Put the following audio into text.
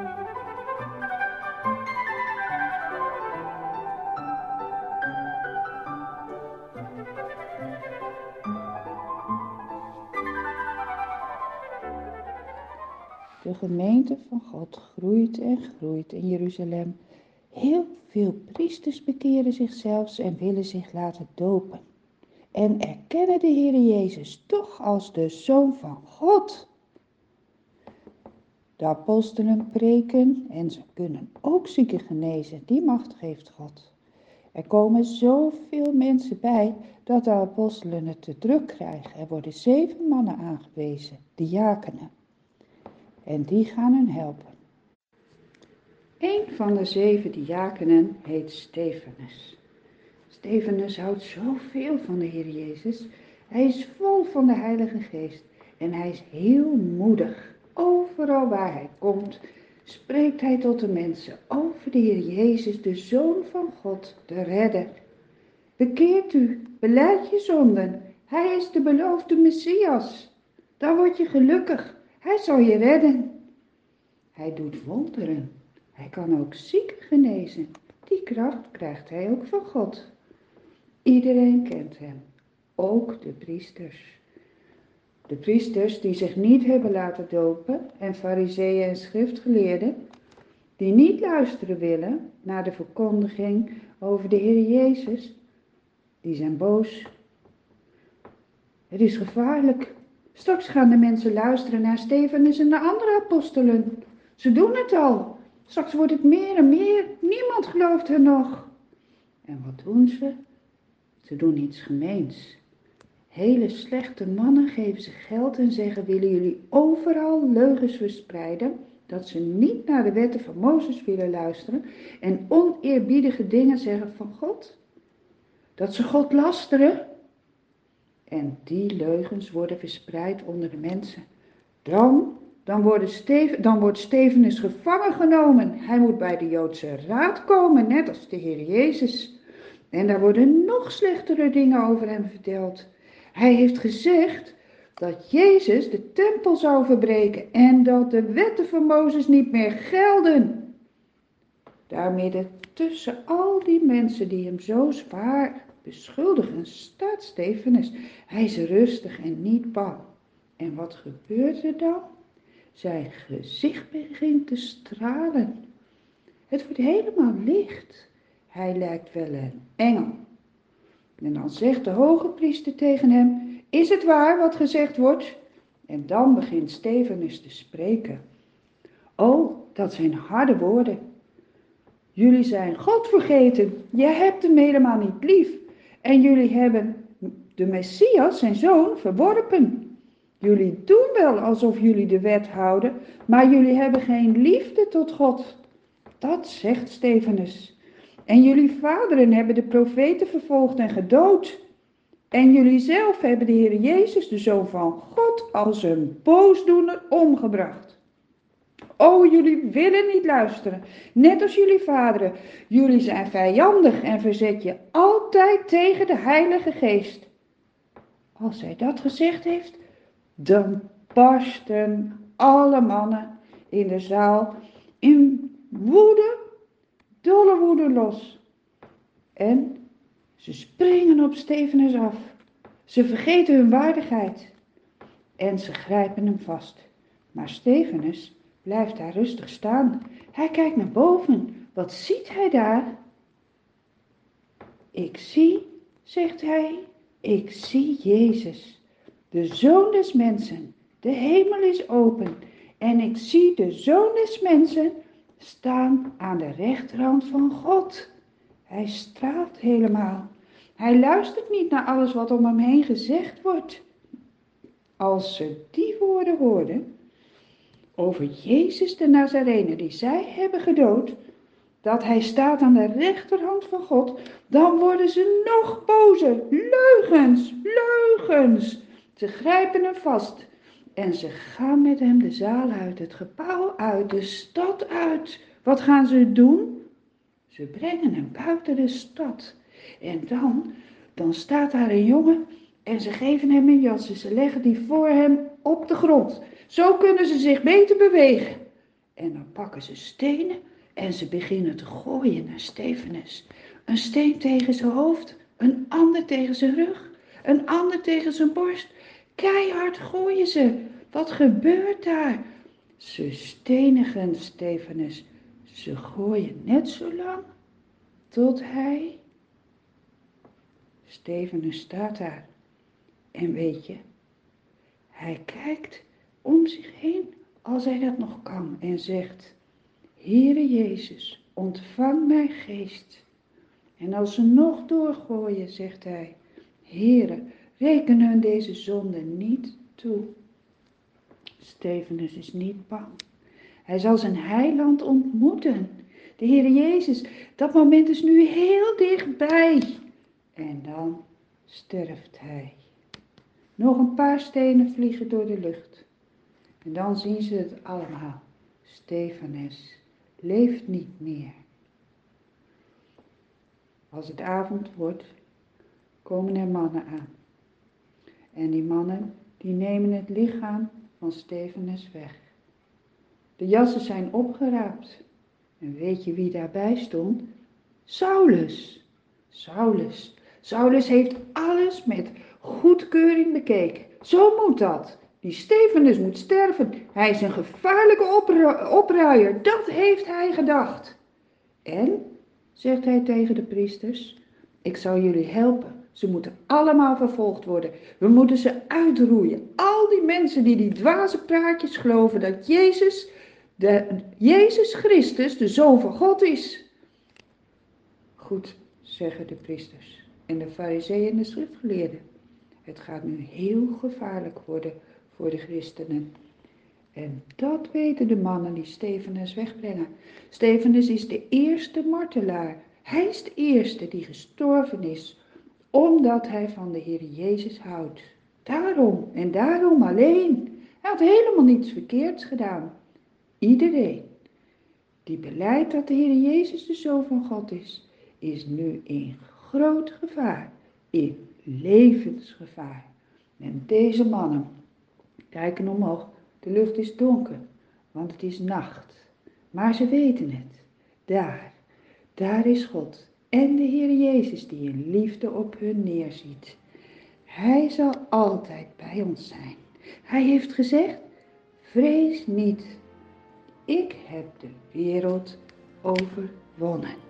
De gemeente van God groeit en groeit in Jeruzalem. Heel veel priesters bekeren zichzelf en willen zich laten dopen. En erkennen de Heer Jezus toch als de Zoon van God. De apostelen preken en ze kunnen ook zieken genezen. Die macht geeft God. Er komen zoveel mensen bij dat de apostelen het te druk krijgen. Er worden 7 mannen aangewezen, diakenen. En die gaan hen helpen. Een van de 7 diakenen heet Stefanus. Stefanus houdt zoveel van de Heer Jezus. Hij is vol van de Heilige Geest en hij is heel moedig. Overal waar hij komt, spreekt hij tot de mensen over de Heer Jezus, de Zoon van God, de Redder. Bekeert u, belijd je zonden. Hij is de beloofde Messias. Dan word je gelukkig. Hij zal je redden. Hij doet wonderen. Hij kan ook zieken genezen. Die kracht krijgt hij ook van God. Iedereen kent hem, ook de priesters. De priesters die zich niet hebben laten dopen en farizeeën en schriftgeleerden, die niet luisteren willen naar de verkondiging over de Heer Jezus, die zijn boos. Het is gevaarlijk. Straks gaan de mensen luisteren naar Stefanus en de andere apostelen. Ze doen het al. Straks wordt het meer en meer. Niemand gelooft hen nog. En wat doen ze? Ze doen iets gemeens. Hele slechte mannen geven ze geld en zeggen: willen jullie overal leugens verspreiden? Dat ze niet naar de wetten van Mozes willen luisteren en oneerbiedige dingen zeggen van God. Dat ze God lasteren. En die leugens worden verspreid onder de mensen. Dan wordt Stefanus gevangen genomen. Hij moet bij de Joodse raad komen, net als de Heer Jezus. En daar worden nog slechtere dingen over hem verteld. Hij heeft gezegd dat Jezus de tempel zou verbreken en dat de wetten van Mozes niet meer gelden. Daar midden tussen al die mensen die hem zo zwaar beschuldigen, staat Stefanus. Hij is rustig en niet bang. En wat gebeurt er dan? Zijn gezicht begint te stralen. Het wordt helemaal licht. Hij lijkt wel een engel. En dan zegt de hoge priester tegen hem: is het waar wat gezegd wordt? En dan begint Stefanus te spreken. Oh, dat zijn harde woorden. Jullie zijn God vergeten. Je hebt hem helemaal niet lief. En jullie hebben de Messias, zijn zoon, verworpen. Jullie doen wel alsof jullie de wet houden, maar jullie hebben geen liefde tot God. Dat zegt Stefanus. En jullie vaderen hebben de profeten vervolgd en gedood. En jullie zelf hebben de Heer Jezus, de Zoon van God, als een boosdoener omgebracht. Oh, jullie willen niet luisteren, net als jullie vaderen. Jullie zijn vijandig en verzet je altijd tegen de Heilige Geest. Als hij dat gezegd heeft, dan barsten alle mannen in de zaal in woede, dolle woede los. En ze springen op Stefanus af. Ze vergeten hun waardigheid. En ze grijpen hem vast. Maar Stefanus blijft daar rustig staan. Hij kijkt naar boven. Wat ziet hij daar? Ik zie, zegt hij, ik zie Jezus, de Zoon des mensen. De hemel is open en ik zie de Zoon des mensen staan aan de rechterhand van God. Hij straalt helemaal. Hij luistert niet naar alles wat om hem heen gezegd wordt. Als ze die woorden hoorden over Jezus de Nazarener die zij hebben gedood, dat hij staat aan de rechterhand van God, dan worden ze nog bozer. Leugens, leugens. Ze grijpen hem vast en ze gaan met hem de zaal uit, het gebouw uit, de stad uit. Wat gaan ze doen? Ze brengen hem buiten de stad. En dan staat daar een jongen en ze geven hem een jas. Ze leggen die voor hem op de grond. Zo kunnen ze zich beter bewegen. En dan pakken ze stenen en ze beginnen te gooien naar Stefanus. Een steen tegen zijn hoofd, een ander tegen zijn rug, een ander tegen zijn borst. Keihard gooien ze. Wat gebeurt daar? Ze stenigen Stefanus. Ze gooien net zo lang tot hij... Stefanus staat daar. En weet je, hij kijkt om zich heen als hij dat nog kan en zegt: Heere Jezus, ontvang mijn geest. En als ze nog doorgooien, zegt hij: Heere, reken hun deze zonde niet toe. Stefanus is niet bang. Hij zal zijn heiland ontmoeten. De Heere Jezus, dat moment is nu heel dichtbij. En dan sterft hij. Nog een paar stenen vliegen door de lucht. En dan zien ze het allemaal. Stefanus leeft niet meer. Als het avond wordt, komen er mannen aan. En die mannen, die nemen het lichaam van Stefanus weg. De jassen zijn opgeraapt. En weet je wie daarbij stond? Saulus. Saulus heeft alles met goedkeuring bekeken. Zo moet dat. Die Stefanus moet sterven. Hij is een gevaarlijke opruier. Dat heeft hij gedacht. En, zegt hij tegen de priesters, ik zal jullie helpen. Ze moeten allemaal vervolgd worden. We moeten ze uitroeien. Al die mensen die dwaze praatjes geloven dat Jezus Christus de Zoon van God is. Goed, zeggen de priesters en de farizeeën en de schriftgeleerden. Het gaat nu heel gevaarlijk worden voor de christenen. En dat weten de mannen die Stefanus wegbrengen. Stefanus is de eerste martelaar. Hij is de eerste die gestorven is, omdat hij van de Heer Jezus houdt. Daarom en daarom alleen. Hij had helemaal niets verkeerds gedaan. Iedereen die belijdt dat de Heer Jezus de Zoon van God is nu in groot gevaar, in levensgevaar. En deze mannen kijken omhoog. De lucht is donker, want het is nacht. Maar ze weten het. Daar is God en de Heer Jezus die in liefde op hun neerziet. Hij zal altijd bij ons zijn. Hij heeft gezegd, vrees niet. Ik heb de wereld overwonnen.